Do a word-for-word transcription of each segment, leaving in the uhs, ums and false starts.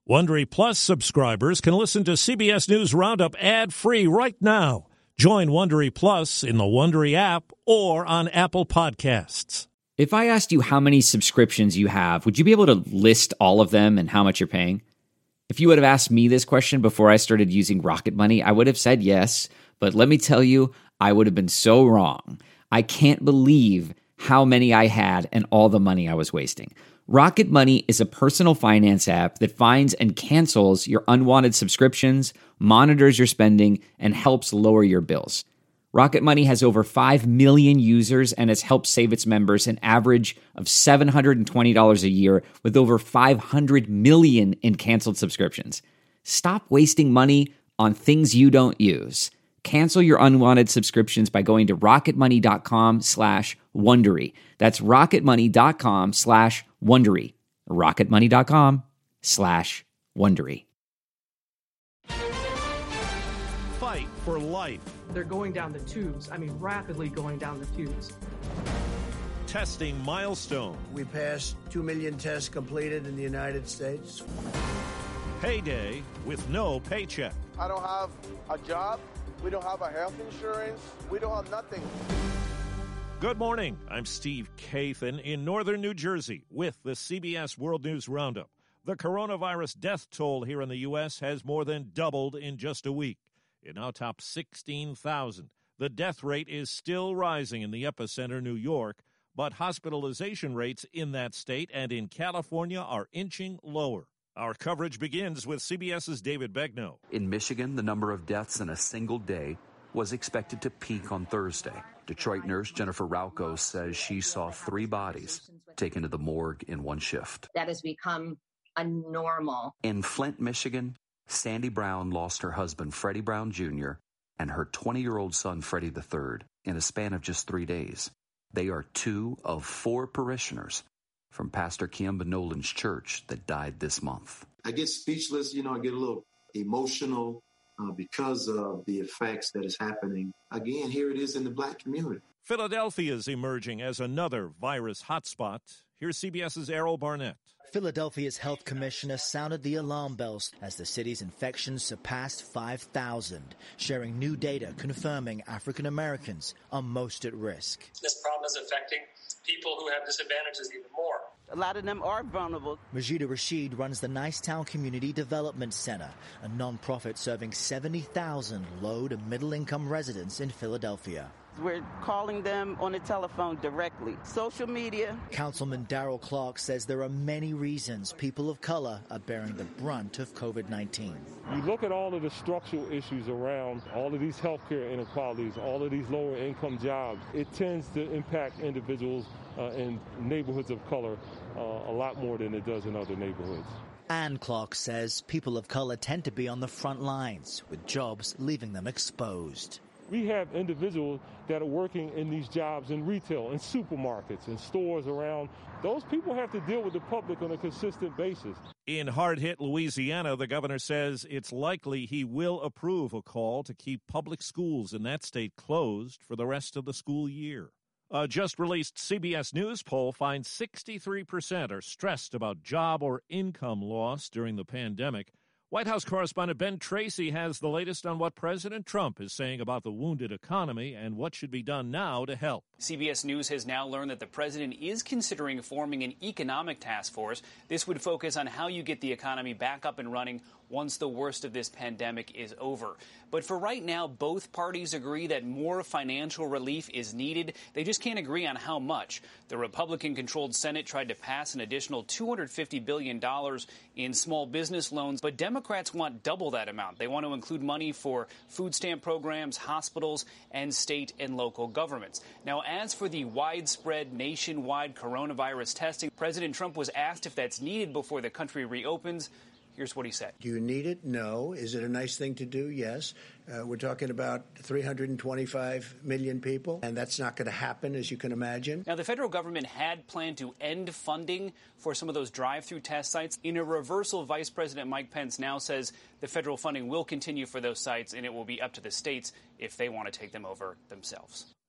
Wondery Plus subscribers can listen to C B S News Roundup ad-free right now. Join Wondery Plus in the Wondery app or on Apple Podcasts. If I asked you how many subscriptions you have, would you be able to list all of them and how much you're paying? If you would have asked me this question before I started using Rocket Money, I would have said yes. But let me tell you, I would have been so wrong. I can't believe how many I had and all the money I was wasting. Rocket Money is a personal finance app that finds and cancels your unwanted subscriptions, monitors your spending, and helps lower your bills. Rocket Money has over five million users and has helped save its members an average of seven hundred twenty dollars a year with over five hundred million in canceled subscriptions. Stop wasting money on things you don't use. Cancel your unwanted subscriptions by going to rocketmoney.com slash Wondery. That's rocketmoney.com slash Wondery. rocketmoney.com slash Wondery. Fight for life. They're going down the tubes. I mean, rapidly going down the tubes. Testing milestone. We passed two million tests completed in the United States. Payday with no paycheck. I don't have a job. We don't have a health insurance. We don't have nothing. Good morning. I'm Steve Kathan in northern New Jersey with the C B S World News Roundup. The coronavirus death toll here in the U S has more than doubled in just a week. It now tops sixteen thousand. The death rate is still rising in the epicenter, New York, but hospitalization rates in that state and in California are inching lower. Our coverage begins with CBS's David Begnaud. In Michigan, the number of deaths in a single day was expected to peak on Thursday. Detroit nurse Jennifer Rauco says she saw three bodies taken to the morgue in one shift. That has become a normal. In Flint, Michigan, Sandy Brown lost her husband, Freddie Brown Junior, and her twenty-year-old son, Freddie the third, in a span of just three days. They are two of four parishioners from Pastor Kiemba Nolan's church that died this month. I get speechless, you know, I get a little emotional uh, because of the effects that is happening. Again, here it is in the black community. Philadelphia is emerging as another virus hotspot. Here's CBS's Errol Barnett. Philadelphia's health commissioner sounded the alarm bells as the city's infections surpassed five thousand, sharing new data confirming African Americans are most at risk. This problem is affecting people who have disadvantages even more. A lot of them are vulnerable. Majida Rashid runs the Nicetown Community Development Center, a nonprofit serving seventy thousand low to middle-income residents in Philadelphia. We're calling them on the telephone directly. Social media. Councilman Darrell Clark says there are many reasons people of color are bearing the brunt of COVID nineteen. We look at all of the structural issues around all of these healthcare inequalities, all of these lower income jobs. It tends to impact individuals uh, in neighborhoods of color uh, a lot more than it does in other neighborhoods. Ann Clark says people of color tend to be on the front lines, with jobs leaving them exposed. We have individuals that are working in these jobs in retail, in supermarkets, in stores around. Those people have to deal with the public on a consistent basis. In hard-hit Louisiana, the governor says it's likely he will approve a call to keep public schools in that state closed for the rest of the school year. A just-released C B S News poll finds sixty-three percent are stressed about job or income loss during the pandemic. White House correspondent Ben Tracy has the latest on what President Trump is saying about the wounded economy and what should be done now to help. C B S News has now learned that the president is considering forming an economic task force. This would focus on how you get the economy back up and running once the worst of this pandemic is over. But for right now, both parties agree that more financial relief is needed. They just can't agree on how much. The Republican-controlled Senate tried to pass an additional two hundred fifty billion dollars in small business loans, but Democrats want double that amount. They want to include money for food stamp programs, hospitals, and state and local governments. Now, as for the widespread nationwide coronavirus testing, President Trump was asked if that's needed before the country reopens. Here's what he said. Do you need it? No. Is it a nice thing to do? Yes. Uh, we're talking about three hundred twenty-five million people, and that's not going to happen, as you can imagine. Now, the federal government had planned to end funding for some of those drive-through test sites. In a reversal, Vice President Mike Pence now says the federal funding will continue for those sites, and it will be up to the states if they want to take them over themselves.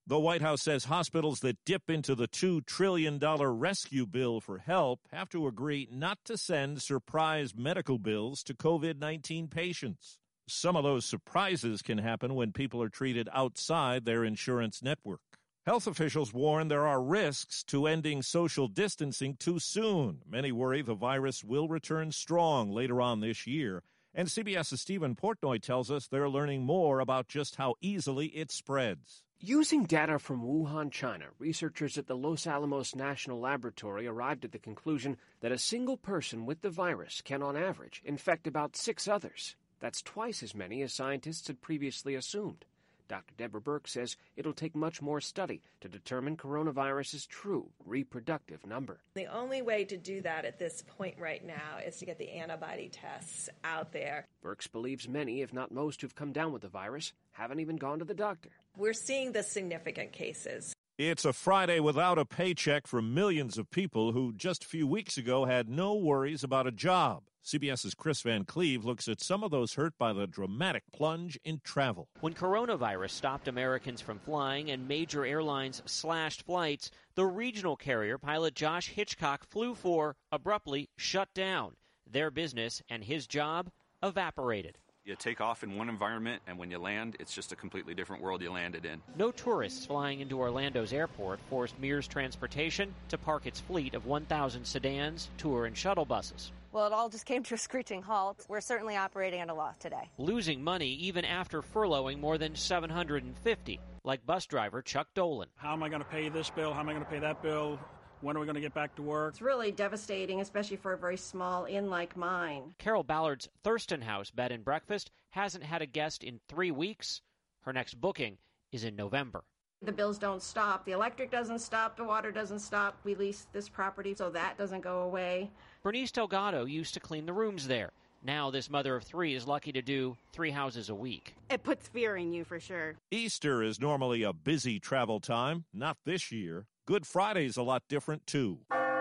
The White House says hospitals that dip into the two trillion dollars rescue bill for help have to agree not to send surprise medical bills to covid nineteen patients. Some of those surprises can happen when people are treated outside their insurance network. Health officials warn there are risks to ending social distancing too soon. Many worry the virus will return strong later on this year. And CBS's Stephen Portnoy tells us they're learning more about just how easily it spreads. Using data from Wuhan, China, researchers at the Los Alamos National Laboratory arrived at the conclusion that a single person with the virus can, on average, infect about six others. That's twice as many as scientists had previously assumed. Doctor Deborah Burke says it'll take much more study to determine coronavirus's true reproductive number. The only way to do that at this point right now is to get the antibody tests out there. Burke believes many, if not most, who've come down with the virus haven't even gone to the doctor. We're seeing the significant cases. It's a Friday without a paycheck for millions of people who just a few weeks ago had no worries about a job. CBS's Chris Van Cleve looks at some of those hurt by the dramatic plunge in travel. When coronavirus stopped Americans from flying and major airlines slashed flights, the regional carrier pilot Josh Hitchcock flew for abruptly shut down. Their business and his job evaporated. You take off in one environment, and when you land, it's just a completely different world you landed in. No tourists flying into Orlando's airport forced Mears Transportation to park its fleet of one thousand sedans, tour, and shuttle buses. Well, it all just came to a screeching halt. We're certainly operating at a loss today. Losing money even after furloughing more than seven hundred fifty, like bus driver Chuck Dolan. How am I going to pay this bill? How am I going to pay that bill? When are we going to get back to work? It's really devastating, especially for a very small inn like mine. Carol Ballard's Thurston House Bed and Breakfast hasn't had a guest in three weeks. Her next booking is in November. The bills don't stop. The electric doesn't stop. The water doesn't stop. We lease this property, so that doesn't go away. Bernice Delgado used to clean the rooms there. Now this mother of three is lucky to do three houses a week. It puts fear in you for sure. Easter is normally a busy travel time. Not this year. Good Friday's a lot different, too.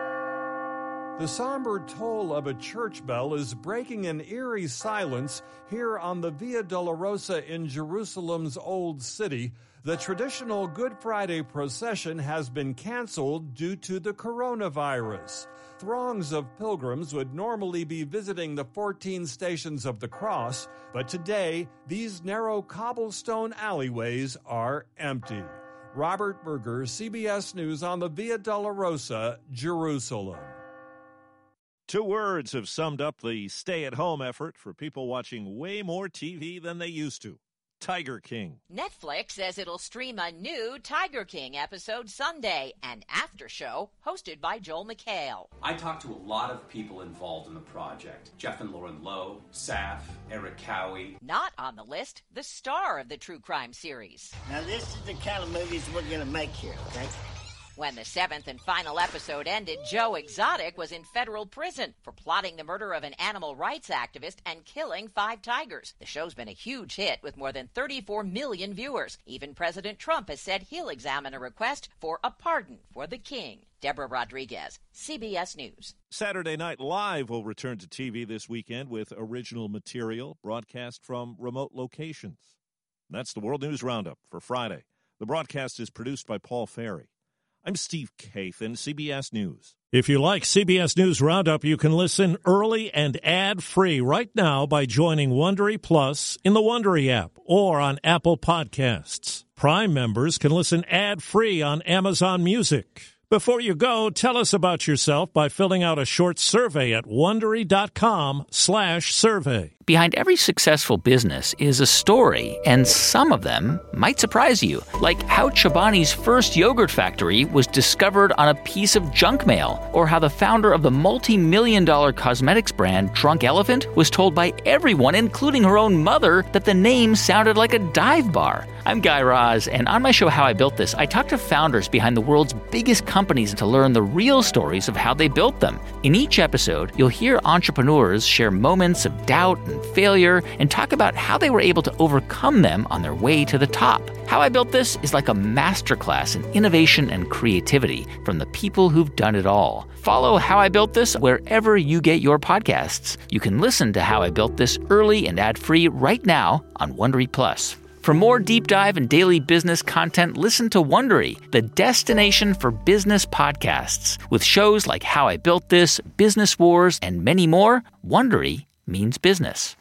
The somber toll of a church bell is breaking an eerie silence here on the Via Dolorosa in Jerusalem's Old City. The traditional Good Friday procession has been canceled due to the coronavirus. Throngs of pilgrims would normally be visiting the fourteen Stations of the Cross, but today these narrow cobblestone alleyways are empty. Robert Berger, C B S News on the Via Dolorosa, Jerusalem. Two words have summed up the stay-at-home effort for people watching way more T V than they used to. Tiger King. Netflix says it'll stream a new Tiger King episode Sunday, an after show hosted by Joel McHale. I talked to a lot of people involved in the project. Jeff and Lauren Lowe, Saf, Eric Cowie. Not on the list, the star of the true crime series. Now this is the kind of movies we're going to make here, okay? When the seventh and final episode ended, Joe Exotic was in federal prison for plotting the murder of an animal rights activist and killing five tigers. The show's been a huge hit with more than thirty-four million viewers. Even President Trump has said he'll examine a request for a pardon for the king. Deborah Rodriguez, C B S News. Saturday Night Live will return to T V this weekend with original material broadcast from remote locations. That's the World News Roundup for Friday. The broadcast is produced by Paul Ferry. I'm Steve Kathan, C B S News. If you like C B S News Roundup, you can listen early and ad-free right now by joining Wondery Plus in the Wondery app or on Apple Podcasts. Prime members can listen ad-free on Amazon Music. Before you go, tell us about yourself by filling out a short survey at Wondery.com slash survey. Behind every successful business is a story, and some of them might surprise you. Like how Chobani's first yogurt factory was discovered on a piece of junk mail, or how the founder of the multi-million dollar cosmetics brand Drunk Elephant was told by everyone, including her own mother, that the name sounded like a dive bar. I'm Guy Raz, and on my show How I Built This, I talk to founders behind the world's biggest companies to learn the real stories of how they built them. In each episode, you'll hear entrepreneurs share moments of doubt and failure and talk about how they were able to overcome them on their way to the top. How I Built This is like a masterclass in innovation and creativity from the people who've done it all. Follow How I Built This wherever you get your podcasts. You can listen to How I Built This early and ad-free right now on Wondery Plus. For more deep dive and daily business content, listen to Wondery, the destination for business podcasts. With shows like How I Built This, Business Wars, and many more, Wondery means business.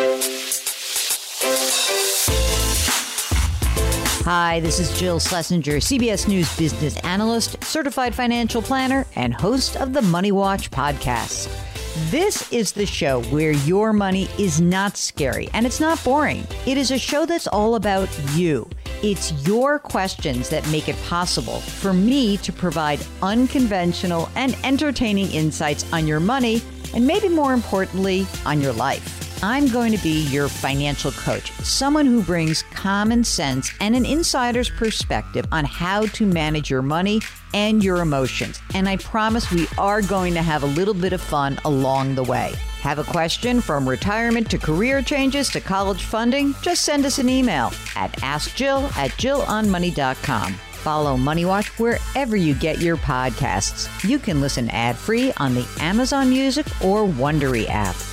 Hi, this is Jill Schlesinger, C B S News business analyst, certified financial planner, and host of the Money Watch podcast. This is the show where your money is not scary and it's not boring. It is a show that's all about you. It's your questions that make it possible for me to provide unconventional and entertaining insights on your money, and maybe more importantly, on your life. I'm going to be your financial coach, someone who brings common sense and an insider's perspective on how to manage your money and your emotions. And I promise we are going to have a little bit of fun along the way. Have a question from retirement to career changes to college funding? Just send us an email at ask jill at jill on money dot com. Follow Money Watch wherever you get your podcasts. You can listen ad-free on the Amazon Music or Wondery app.